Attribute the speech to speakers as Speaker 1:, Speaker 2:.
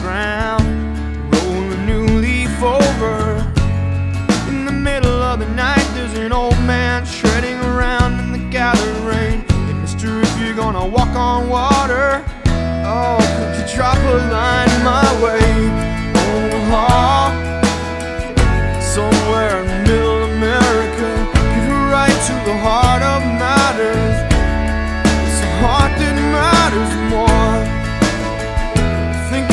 Speaker 1: ground, roll a new leaf over. In the middle of the night, there's an old man treading around in the gathered rain. Hey mister, if you're gonna walk on water, oh, could you drop a line